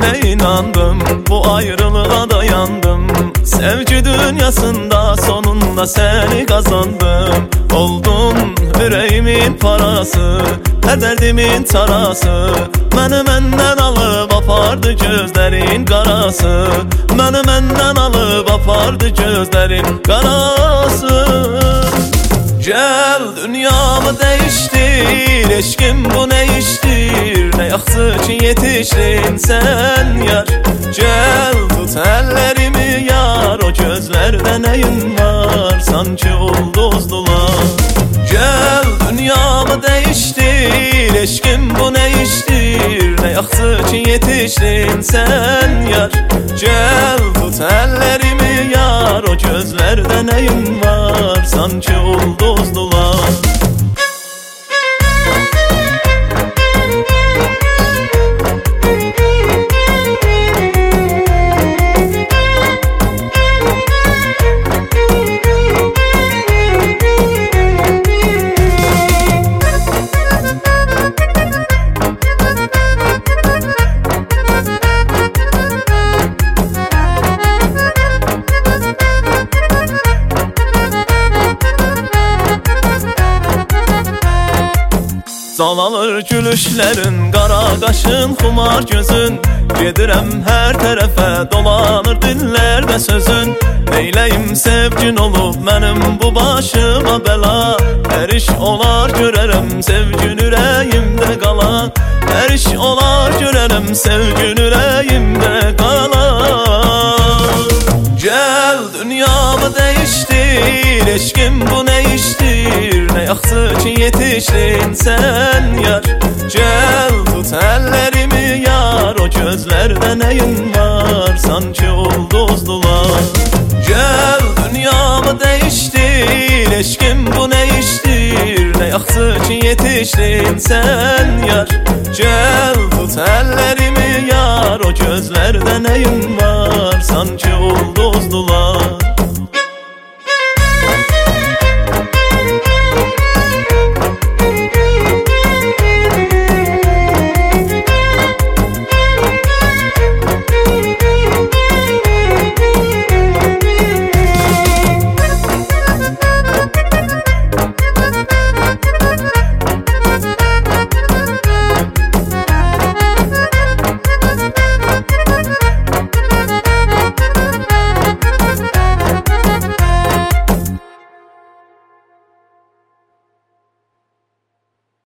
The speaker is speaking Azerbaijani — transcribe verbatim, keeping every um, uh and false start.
bile inandım, bu ayrılığa dayandım. Sevgi dünyasında sonunda seni kazandım. Oldun yüreğimin parası, her derdimin tarası. Məni məndən alıb apardı gözlerin qarası. Məni məndən alıb apardı gözlerin qarası. Gel dünyamı değiştir, eşkim bu ne iştir? Ne yaxşı ki yetiştin sen yar. Gel tut ellerimi yar, o gözlerde neyin var? Sanki ulduzdular. Gel dünyamı değiştir, eşkim bu ne iştir? Ne yaxşı ki yetiştin sen yar. Gel tut ellerimi yar, o gözlerde neyin var? Sanki ulduzdular. Dağlanır gülüşlerin, qara qaşın, xumar gözün. Gedirəm hər tərəfə, dolanır dillərdə sözün. Neyləyim sevgin olub mənim bu başıma bəla. Hər iş olar görərəm sevgin ürəyimdə qala. Hər iş olar görərəm sevgin ürəyimdə qala. Gel dünyamı değiştir, eşkim bu ne iştir? Ne yaxşı ki yetiştin sen yar. Gel tut ellerimi yar, o gözlerde neyin var? Sanki ulduzdular. Gel dünyamı değiştir, eşkim bu ne iştir? Ne yaxşı ki yetiştin sen yar. Gel tut ellerimi yar, o gözlerde neyin var? Sanki ulduzdular.